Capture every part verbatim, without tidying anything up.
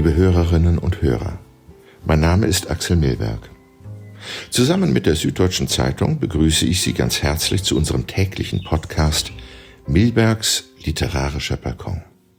liebe Hörerinnen und Hörer. Mein Name ist Axel Milberg. Zusammen mit der Süddeutschen Zeitung begrüße ich Sie ganz herzlich zu unserem täglichen Podcast Milbergs literarischer Balkon.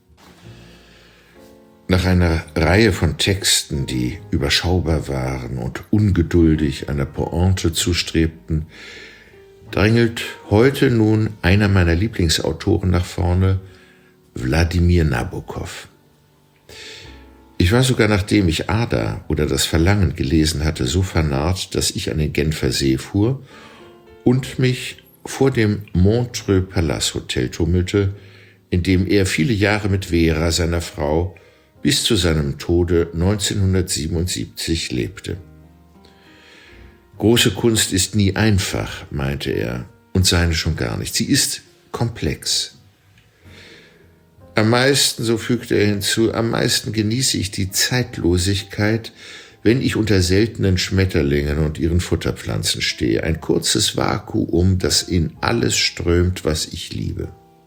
Nach einer Reihe von Texten, die überschaubar waren und ungeduldig einer Pointe zustrebten, drängelt heute nun einer meiner Lieblingsautoren nach vorne, Wladimir Nabokov. Ich war sogar, nachdem ich Ada oder das Verlangen gelesen hatte, so vernarrt, dass ich an den Genfer See fuhr und mich vor dem Montreux Palace Hotel tummelte, in dem er viele Jahre mit Vera, seiner Frau, bis zu seinem Tode neunzehnhundertsiebenundsiebzig lebte. Große Kunst ist nie einfach, meinte er, und seine schon gar nicht. Sie ist komplex. Am meisten, so fügte er hinzu, am meisten genieße ich die Zeitlosigkeit, wenn ich unter seltenen Schmetterlingen und ihren Futterpflanzen stehe. Ein kurzes Vakuum, das in alles strömt, was ich liebe.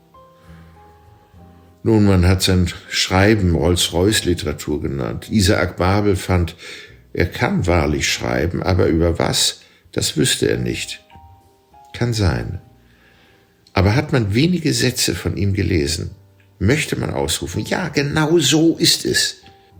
Nun, man hat sein Schreiben Rolls-Royce-Literatur genannt. Isaac Babel fand, er kann wahrlich schreiben, aber über was, das wüsste er nicht. Kann sein. Aber hat man wenige Sätze von ihm gelesen, möchte man ausrufen, ja, genau so ist es.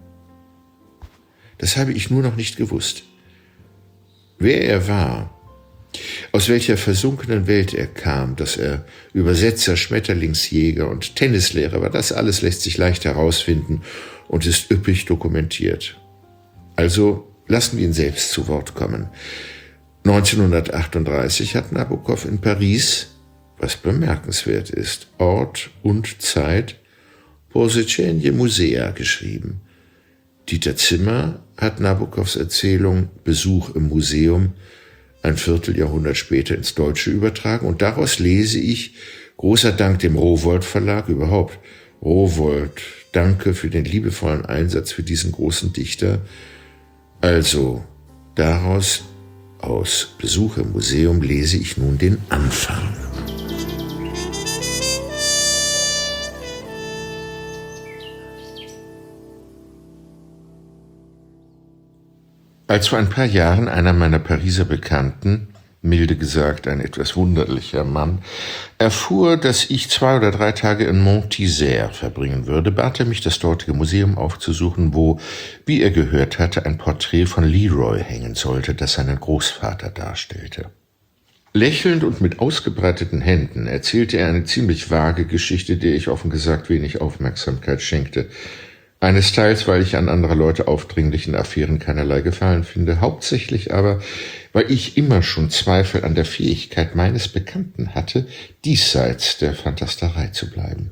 Das habe ich nur noch nicht gewusst. Wer er war, aus welcher versunkenen Welt er kam, dass er Übersetzer, Schmetterlingsjäger und Tennislehrer war, das alles lässt sich leicht herausfinden und ist üppig dokumentiert. Also lassen wir ihn selbst zu Wort kommen. neunzehnhundertachtunddreißig hat Nabokov in Paris, was bemerkenswert ist, Ort und Zeit, Posečenje Muzea geschrieben. Dieter Zimmer hat Nabokovs Erzählung Besuch im Museum ein Vierteljahrhundert später ins Deutsche übertragen und daraus lese ich, großer Dank dem Rowohlt Verlag, überhaupt Rowohlt, danke für den liebevollen Einsatz für diesen großen Dichter. Also daraus, aus Besuch im Museum, lese ich nun den Anfang. Als vor ein paar Jahren einer meiner Pariser Bekannten, milde gesagt ein etwas wunderlicher Mann, erfuhr, dass ich zwei oder drei Tage in Montisère verbringen würde, bat er mich, das dortige Museum aufzusuchen, wo, wie er gehört hatte, ein Porträt von Leroy hängen sollte, das seinen Großvater darstellte. Lächelnd und mit ausgebreiteten Händen erzählte er eine ziemlich vage Geschichte, der ich offen gesagt wenig Aufmerksamkeit schenkte. Eines Teils, weil ich an anderer Leute aufdringlichen Affären keinerlei Gefallen finde, hauptsächlich aber, weil ich immer schon Zweifel an der Fähigkeit meines Bekannten hatte, diesseits der Fantasterei zu bleiben.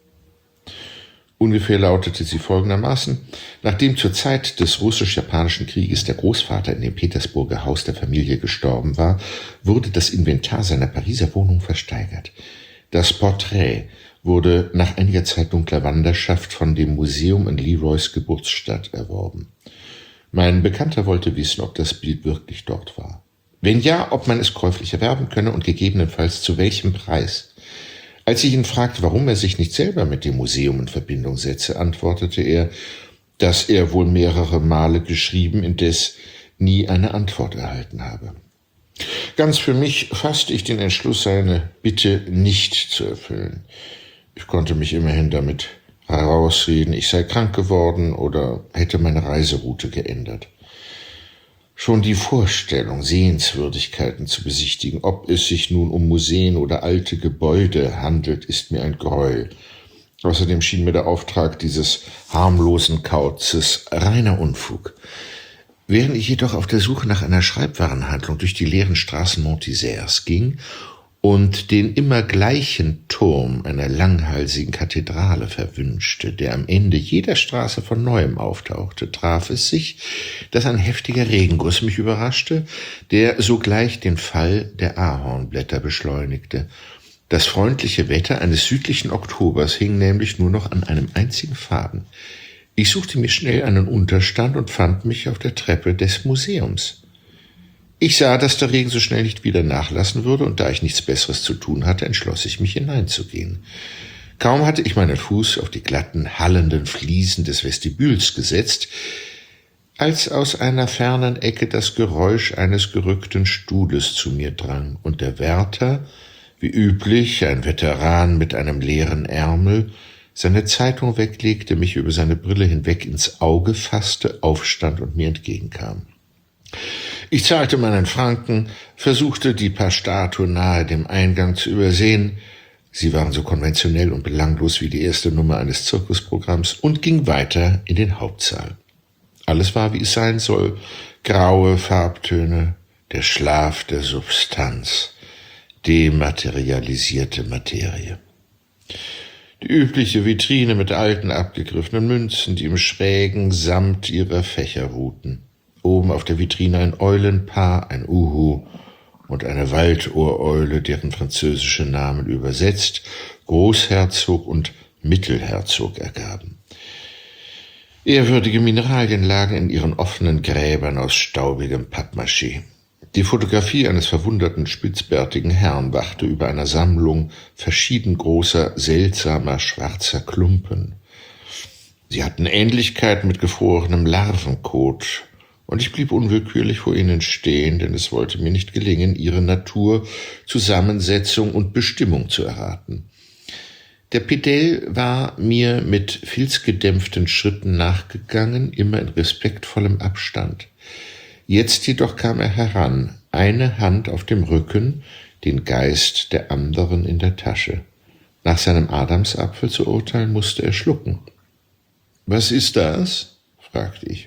Ungefähr lautete sie folgendermaßen: Nachdem zur Zeit des russisch-japanischen Krieges der Großvater in dem Petersburger Haus der Familie gestorben war, wurde das Inventar seiner Pariser Wohnung versteigert. Das Porträt wurde nach einiger Zeit dunkler Wanderschaft von dem Museum in Leroys Geburtsstadt erworben. Mein Bekannter wollte wissen, ob das Bild wirklich dort war. Wenn ja, ob man es käuflich erwerben könne und gegebenenfalls zu welchem Preis. Als ich ihn fragte, warum er sich nicht selber mit dem Museum in Verbindung setze, antwortete er, dass er wohl mehrere Male geschrieben, indes nie eine Antwort erhalten habe. Ganz für mich fasste ich den Entschluss, seine Bitte nicht zu erfüllen. Ich konnte mich immerhin damit herausreden, ich sei krank geworden oder hätte meine Reiseroute geändert. Schon die Vorstellung, Sehenswürdigkeiten zu besichtigen, ob es sich nun um Museen oder alte Gebäude handelt, ist mir ein Gräuel. Außerdem schien mir der Auftrag dieses harmlosen Kauzes reiner Unfug. Während ich jedoch auf der Suche nach einer Schreibwarenhandlung durch die leeren Straßen Montisères ging und den immer gleichen Turm einer langhalsigen Kathedrale verwünschte, der am Ende jeder Straße von neuem auftauchte, traf es sich, dass ein heftiger Regenguss mich überraschte, der sogleich den Fall der Ahornblätter beschleunigte. Das freundliche Wetter eines südlichen Oktobers hing nämlich nur noch an einem einzigen Faden. Ich suchte mir schnell einen Unterstand und fand mich auf der Treppe des Museums. Ich sah, dass der Regen so schnell nicht wieder nachlassen würde, und da ich nichts Besseres zu tun hatte, entschloss ich mich hineinzugehen. Kaum hatte ich meinen Fuß auf die glatten, hallenden Fliesen des Vestibüls gesetzt, als aus einer fernen Ecke das Geräusch eines gerückten Stuhles zu mir drang und der Wärter, wie üblich ein Veteran mit einem leeren Ärmel, seine Zeitung weglegte, mich über seine Brille hinweg ins Auge fasste, aufstand und mir entgegenkam. Ich zahlte meinen Franken, versuchte die paar Statuen nahe dem Eingang zu übersehen, sie waren so konventionell und belanglos wie die erste Nummer eines Zirkusprogramms, und ging weiter in den Hauptsaal. Alles war, wie es sein soll, graue Farbtöne, der Schlaf der Substanz, dematerialisierte Materie. Die übliche Vitrine mit alten, abgegriffenen Münzen, die im schrägen Samt ihrer Fächer ruhten. Oben auf der Vitrine ein Eulenpaar, ein Uhu und eine Waldohreule, deren französische Namen übersetzt Großherzog und Mittelherzog ergaben. Ehrwürdige Mineralien lagen in ihren offenen Gräbern aus staubigem Pappmaché. Die Fotografie eines verwunderten, spitzbärtigen Herrn wachte über einer Sammlung verschieden großer, seltsamer, schwarzer Klumpen. Sie hatten Ähnlichkeit mit gefrorenem Larvenkot, und ich blieb unwillkürlich vor ihnen stehen, denn es wollte mir nicht gelingen, ihre Natur, Zusammensetzung und Bestimmung zu erraten. Der Pedell war mir mit filzgedämpften Schritten nachgegangen, immer in respektvollem Abstand. Jetzt jedoch kam er heran, eine Hand auf dem Rücken, den Geist der anderen in der Tasche. Nach seinem Adamsapfel zu urteilen, musste er schlucken. »Was ist das?« fragte ich.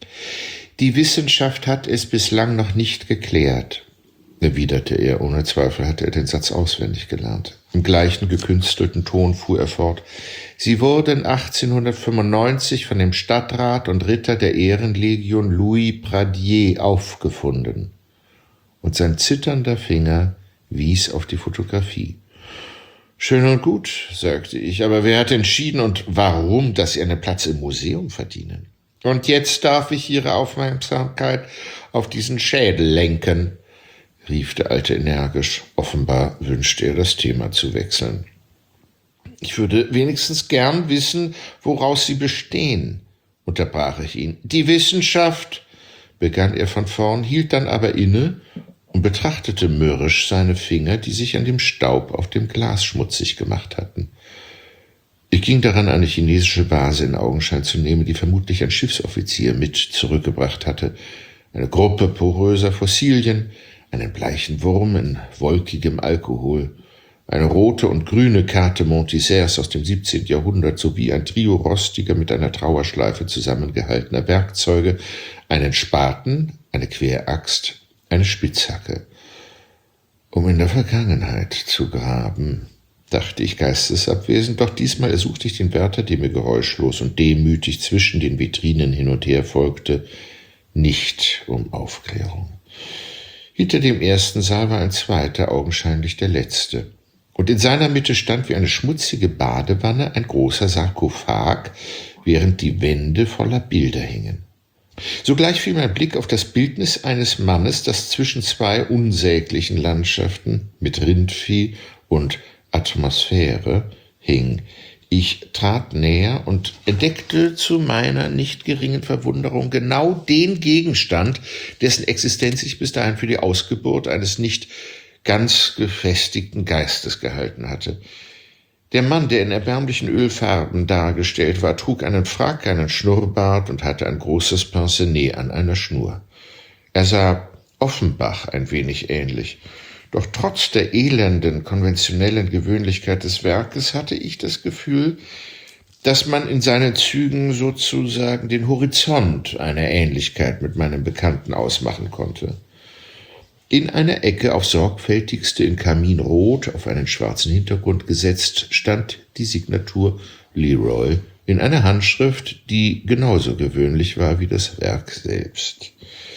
»Die Wissenschaft hat es bislang noch nicht geklärt«, erwiderte er. Ohne Zweifel hatte er den Satz auswendig gelernt. Im gleichen gekünstelten Ton fuhr er fort. »Sie wurden achtzehnhundertfünfundneunzig von dem Stadtrat und Ritter der Ehrenlegion Louis Pradier aufgefunden.« Und sein zitternder Finger wies auf die Fotografie. »Schön und gut«, sagte ich, »aber wer hat entschieden und warum, dass Sie einen Platz im Museum verdienen? Und jetzt darf ich Ihre Aufmerksamkeit auf diesen Schädel lenken«, rief der Alte energisch. Offenbar wünschte er, das Thema zu wechseln. »Ich würde wenigstens gern wissen, woraus Sie bestehen«, unterbrach ich ihn. »Die Wissenschaft«, begann er von vorn, hielt dann aber inne und betrachtete mürrisch seine Finger, die sich an dem Staub auf dem Glas schmutzig gemacht hatten. Ich ging daran, eine chinesische Vase in Augenschein zu nehmen, die vermutlich ein Schiffsoffizier mit zurückgebracht hatte. Eine Gruppe poröser Fossilien, einen bleichen Wurm in wolkigem Alkohol, eine rote und grüne Karte Montiserres aus dem siebzehnten Jahrhundert sowie ein Trio rostiger, mit einer Trauerschleife zusammengehaltener Werkzeuge, einen Spaten, eine Queraxt, eine Spitzhacke. Um in der Vergangenheit zu graben, dachte ich geistesabwesend, doch diesmal ersuchte ich den Wärter, der mir geräuschlos und demütig zwischen den Vitrinen hin und her folgte, nicht um Aufklärung. Hinter dem ersten Saal war ein zweiter, augenscheinlich der letzte. Und in seiner Mitte stand wie eine schmutzige Badewanne ein großer Sarkophag, während die Wände voller Bilder hingen. Sogleich fiel mein Blick auf das Bildnis eines Mannes, das zwischen zwei unsäglichen Landschaften mit Rindvieh und Atmosphäre hing. Ich trat näher und entdeckte zu meiner nicht geringen Verwunderung genau den Gegenstand, dessen Existenz ich bis dahin für die Ausgeburt eines nicht ganz gefestigten Geistes gehalten hatte. Der Mann, der in erbärmlichen Ölfarben dargestellt war, trug einen Frack, einen Schnurrbart und hatte ein großes Pince-Nez an einer Schnur. Er sah Offenbach ein wenig ähnlich. Doch trotz der elenden, konventionellen Gewöhnlichkeit des Werkes hatte ich das Gefühl, dass man in seinen Zügen sozusagen den Horizont einer Ähnlichkeit mit meinem Bekannten ausmachen konnte. In einer Ecke, auf sorgfältigste in Kaminrot, auf einen schwarzen Hintergrund gesetzt, stand die Signatur Leroy in einer Handschrift, die genauso gewöhnlich war wie das Werk selbst.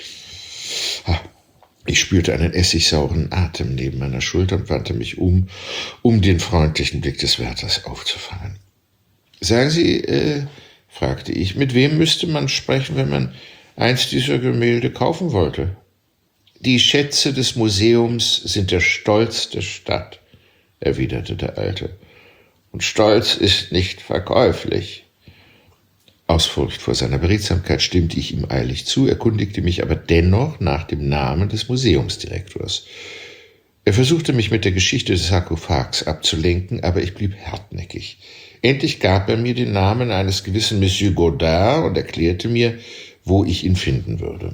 Ah, ich spürte einen essigsauren Atem neben meiner Schulter und wandte mich um, um den freundlichen Blick des Wärters aufzufangen. »Sagen Sie«, äh, fragte ich, »mit wem müsste man sprechen, wenn man eins dieser Gemälde kaufen wollte?« »Die Schätze des Museums sind der Stolz der Stadt«, erwiderte der Alte. Und Stolz ist nicht verkäuflich. Aus Furcht vor seiner Beredsamkeit stimmte ich ihm eilig zu, erkundigte mich aber dennoch nach dem Namen des Museumsdirektors. Er versuchte mich mit der Geschichte des Sarkophags abzulenken, aber ich blieb hartnäckig. Endlich gab er mir den Namen eines gewissen Monsieur Godard und erklärte mir, wo ich ihn finden würde.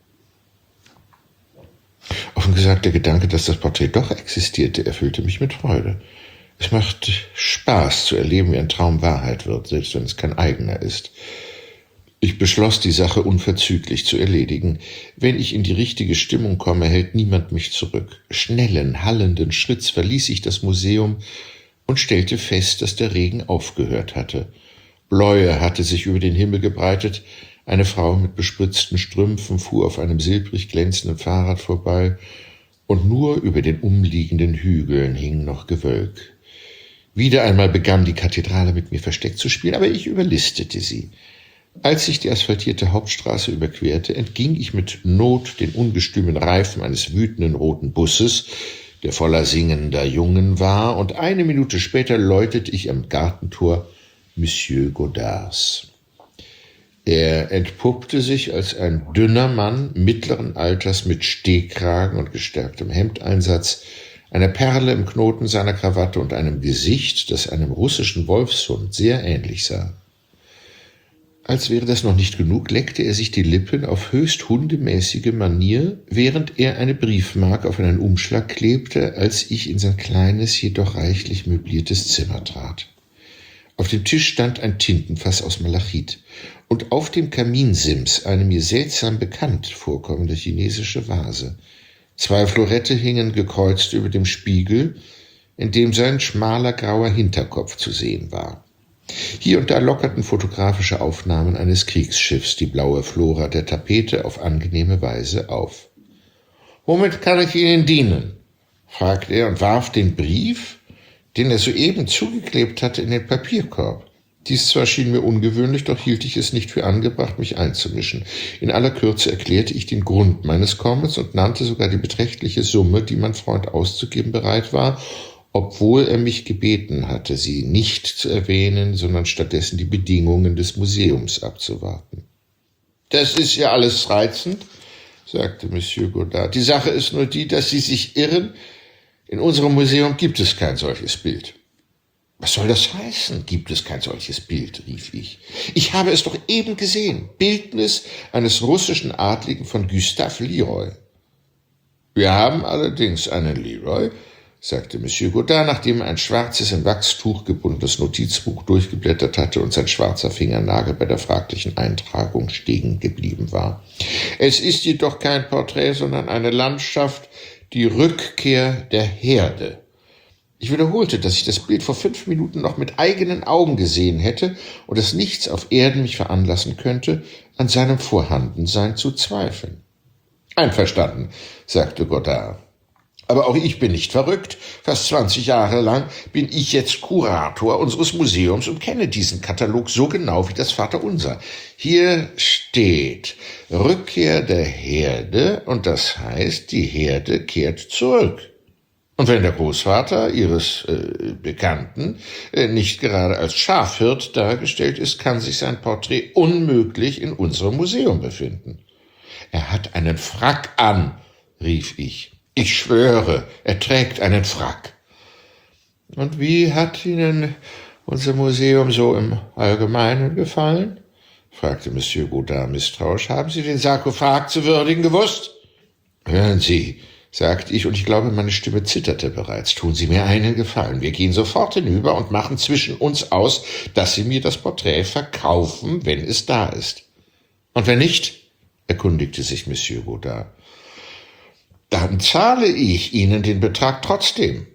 Offen gesagt, der Gedanke, dass das Porträt doch existierte, erfüllte mich mit Freude. Es macht Spaß zu erleben, wie ein Traum Wahrheit wird, selbst wenn es kein eigener ist. Ich beschloss, die Sache unverzüglich zu erledigen. Wenn ich in die richtige Stimmung komme, hält niemand mich zurück. Schnellen, hallenden Schritts verließ ich das Museum und stellte fest, dass der Regen aufgehört hatte. Bläue hatte sich über den Himmel gebreitet, eine Frau mit bespritzten Strümpfen fuhr auf einem silbrig glänzenden Fahrrad vorbei, und nur über den umliegenden Hügeln hing noch Gewölk. Wieder einmal begann die Kathedrale mit mir versteckt zu spielen, aber ich überlistete sie. Als ich die asphaltierte Hauptstraße überquerte, entging ich mit Not den ungestümen Reifen eines wütenden roten Busses, der voller singender Jungen war, und eine Minute später läutete ich am Gartentor Monsieur Godards. Er entpuppte sich als ein dünner Mann mittleren Alters mit Stehkragen und gestärktem Hemdeinsatz, einer Perle im Knoten seiner Krawatte und einem Gesicht, das einem russischen Wolfshund sehr ähnlich sah. Als wäre das noch nicht genug, leckte er sich die Lippen auf höchst hundemäßige Manier, während er eine Briefmarke auf einen Umschlag klebte, als ich in sein kleines, jedoch reichlich möbliertes Zimmer trat. Auf dem Tisch stand ein Tintenfass aus Malachit und auf dem Kaminsims eine mir seltsam bekannt vorkommende chinesische Vase. Zwei Florette hingen gekreuzt über dem Spiegel, in dem sein schmaler grauer Hinterkopf zu sehen war. Hier und da lockerten fotografische Aufnahmen eines Kriegsschiffs die blaue Flora der Tapete auf angenehme Weise auf. »Womit kann ich Ihnen dienen?« fragte er und warf den Brief, den er soeben zugeklebt hatte, in den Papierkorb. Dies zwar schien mir ungewöhnlich, doch hielt ich es nicht für angebracht, mich einzumischen. In aller Kürze erklärte ich den Grund meines Kommens und nannte sogar die beträchtliche Summe, die mein Freund auszugeben bereit war, obwohl er mich gebeten hatte, sie nicht zu erwähnen, sondern stattdessen die Bedingungen des Museums abzuwarten. »Das ist ja alles reizend«, sagte Monsieur Godard. »Die Sache ist nur die, dass Sie sich irren. In unserem Museum gibt es kein solches Bild.« »Was soll das heißen, gibt es kein solches Bild?« rief ich. »Ich habe es doch eben gesehen. Bildnis eines russischen Adligen von Gustave Leroy.« »Wir haben allerdings einen Leroy«, sagte Monsieur Godard, nachdem er ein schwarzes, in Wachstuch gebundenes Notizbuch durchgeblättert hatte und sein schwarzer Fingernagel bei der fraglichen Eintragung stehen geblieben war. »Es ist jedoch kein Porträt, sondern eine Landschaft, die Rückkehr der Herde.« Ich wiederholte, dass ich das Bild vor fünf Minuten noch mit eigenen Augen gesehen hätte und dass nichts auf Erden mich veranlassen könnte, an seinem Vorhandensein zu zweifeln. »Einverstanden«, sagte Godard. »Aber auch ich bin nicht verrückt. Fast zwanzig Jahre lang bin ich jetzt Kurator unseres Museums und kenne diesen Katalog so genau wie das Vaterunser. Hier steht Rückkehr der Herde und das heißt, die Herde kehrt zurück. Und wenn der Großvater Ihres äh, Bekannten äh, nicht gerade als Schafhirt dargestellt ist, kann sich sein Porträt unmöglich in unserem Museum befinden.« »Er hat einen Frack an«, rief ich. »Ich schwöre, er trägt einen Frack.« »Und wie hat Ihnen unser Museum so im Allgemeinen gefallen?« fragte Monsieur Godard misstrauisch. »Haben Sie den Sarkophag zu würdigen gewusst?« »Hören Sie«, sagte ich, und ich glaube, meine Stimme zitterte bereits. »Tun Sie mir einen Gefallen. Wir gehen sofort hinüber und machen zwischen uns aus, dass Sie mir das Porträt verkaufen, wenn es da ist.« »Und wenn nicht?« erkundigte sich Monsieur Godard. »Dann zahle ich Ihnen den Betrag trotzdem.«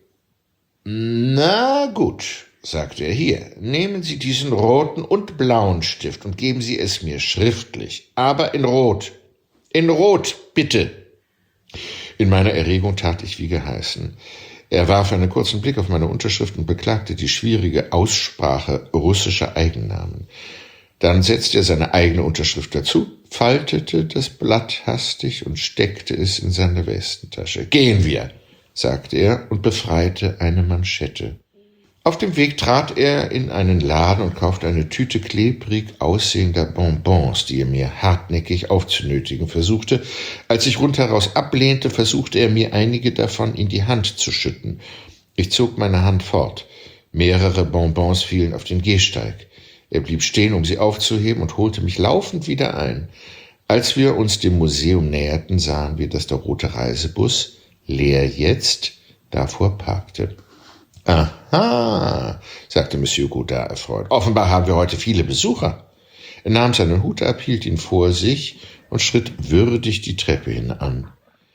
»Na gut«, sagte er, »hier, nehmen Sie diesen roten und blauen Stift und geben Sie es mir schriftlich, aber in Rot. In Rot, bitte.« In meiner Erregung tat ich wie geheißen. Er warf einen kurzen Blick auf meine Unterschrift und beklagte die schwierige Aussprache russischer Eigennamen. Dann setzte er seine eigene Unterschrift dazu, faltete das Blatt hastig und steckte es in seine Westentasche. »Gehen wir«, sagte er und befreite eine Manschette. Auf dem Weg trat er in einen Laden und kaufte eine Tüte klebrig aussehender Bonbons, die er mir hartnäckig aufzunötigen versuchte. Als ich rundheraus ablehnte, versuchte er mir einige davon in die Hand zu schütten. Ich zog meine Hand fort. Mehrere Bonbons fielen auf den Gehsteig. Er blieb stehen, um sie aufzuheben, und holte mich laufend wieder ein. Als wir uns dem Museum näherten, sahen wir, dass der rote Reisebus, leer jetzt, davor parkte. »Aha«, sagte Monsieur Godard erfreut. »Offenbar haben wir heute viele Besucher.« Er nahm seinen Hut ab, hielt ihn vor sich und schritt würdig die Treppe hinan.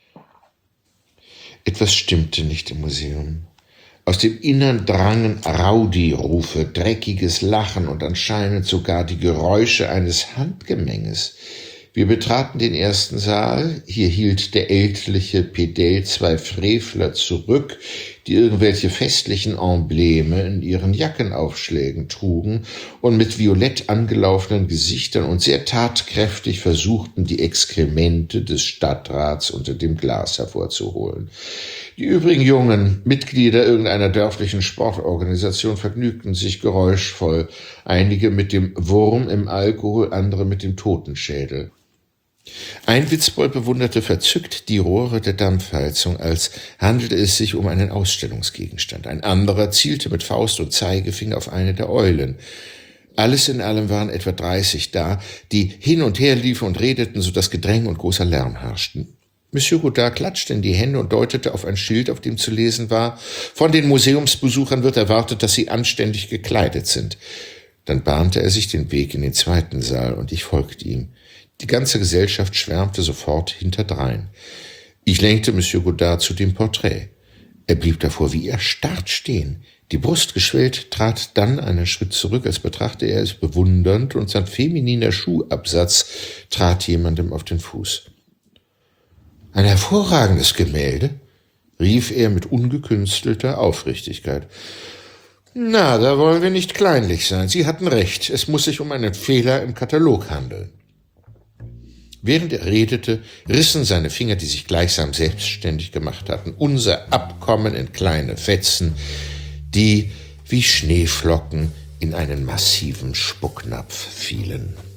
Etwas stimmte nicht im Museum. Aus dem Innern drangen Rowdy-Rufe, dreckiges Lachen und anscheinend sogar die Geräusche eines Handgemenges. Wir betraten den ersten Saal. Hier hielt der ältliche Pedell zwei Frevler zurück, die irgendwelche festlichen Embleme in ihren Jackenaufschlägen trugen und mit violett angelaufenen Gesichtern und sehr tatkräftig versuchten, die Exkremente des Stadtrats unter dem Glas hervorzuholen. Die übrigen jungen Mitglieder irgendeiner dörflichen Sportorganisation vergnügten sich geräuschvoll, einige mit dem Wurm im Alkohol, andere mit dem Totenschädel. Ein Witzbold bewunderte verzückt die Rohre der Dampfheizung, als handelte es sich um einen Ausstellungsgegenstand. Ein anderer zielte mit Faust und Zeigefinger auf eine der Eulen. Alles in allem waren etwa dreißig da, die hin und her liefen und redeten, so dass Gedränge und großer Lärm herrschten. Monsieur Godard klatschte in die Hände und deutete auf ein Schild, auf dem zu lesen war: »Von den Museumsbesuchern wird erwartet, dass sie anständig gekleidet sind.« Dann bahnte er sich den Weg in den zweiten Saal, und ich folgte ihm. Die ganze Gesellschaft schwärmte sofort hinterdrein. Ich lenkte Monsieur Godard zu dem Porträt. Er blieb davor wie erstarrt stehen. Die Brust geschwellt, trat dann einen Schritt zurück, als betrachte er es bewundernd, und sein femininer Schuhabsatz trat jemandem auf den Fuß. »Ein hervorragendes Gemälde«, rief er mit ungekünstelter Aufrichtigkeit. »Na, da wollen wir nicht kleinlich sein. Sie hatten recht. Es muss sich um einen Fehler im Katalog handeln.« Während er redete, rissen seine Finger, die sich gleichsam selbstständig gemacht hatten, unser Abkommen in kleine Fetzen, die wie Schneeflocken in einen massiven Spucknapf fielen.